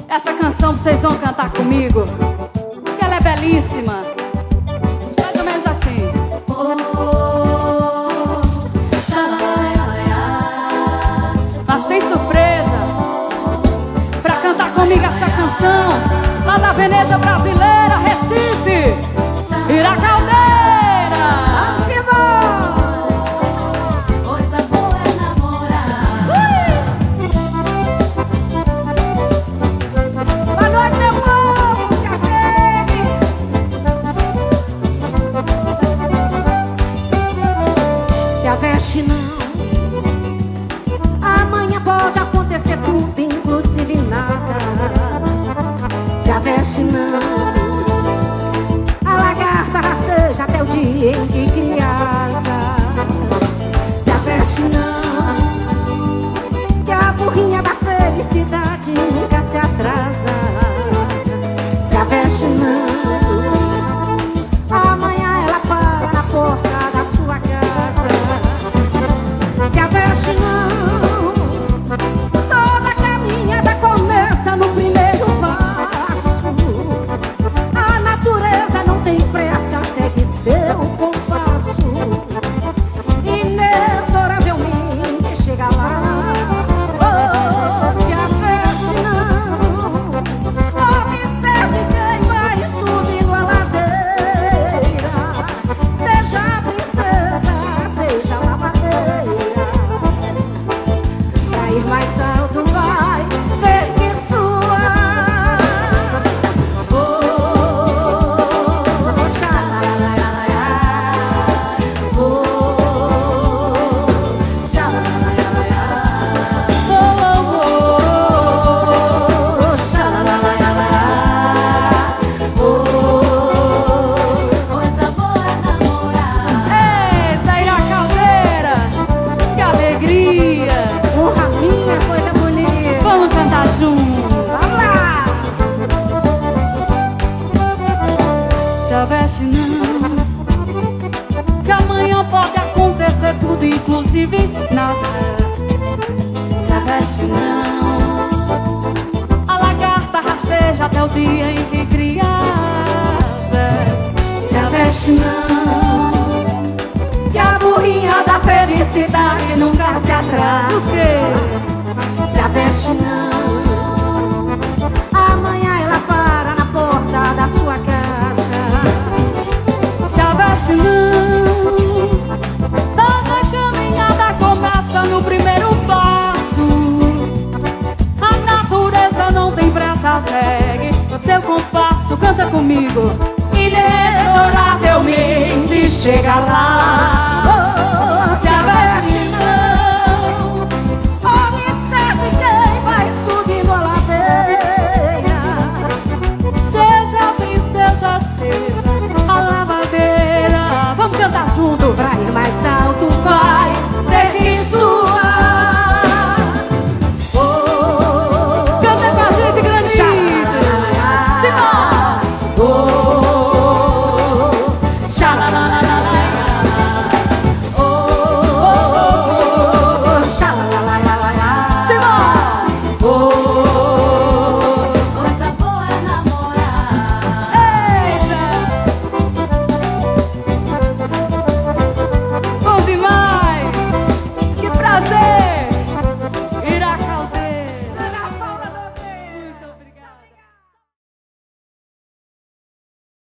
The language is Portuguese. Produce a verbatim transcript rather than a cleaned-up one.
Essa canção vocês vão cantar comigo, que ela é belíssima. Mais ou menos assim. Oh, mas tem surpresa pra cantar comigo essa canção lá da Veneza Brasileira, Recife, Iracaldeira. Vamos embora! Coisa boa é namorar. Boa noite, meu povo, se achegue. Se aveste não, amanhã pode acontecer tudo, inclusive nada. Se aveste não, a lagarta rasteja até o dia em que cria asas. Se aveste não, que a burrinha da felicidade nunca se atrasa. Se aveste não, amanhã ela para na porta da sua casa. Se aveste não, toda caminhada começa no primeiro passo. A natureza não tem pressa, segue seu compasso. Inexoravelmente chega lá. Oh, se aveste não, observe quem vai subindo a ladeira. Seja princesa, seja lavadeira. Pra ir mais alto vai ter que suar. Oh, xalalalaiá. Oh, xalalalaiá. Oh, xalalalaiá. Oh, Coisa boa é namorar. Eita, Iracaldeira, que alegria. um raminho é coisa bonita. Vamos cantar junto. Vamos lá! Se aveste não, que amanhã pode acontecer tudo, inclusive nada. Se aveste não, a lagarta rasteja até o dia em que cria asas. Se aveste não, que a burrinha da felicidade nunca se atrasa. O quê? Se aveste não, amanhã ela para na porta da sua casa. Se aveste não, toda caminhada começa no primeiro passo. A natureza não tem pressa, segue seu compasso. Canta comigo. Inexoravelmente chega lá.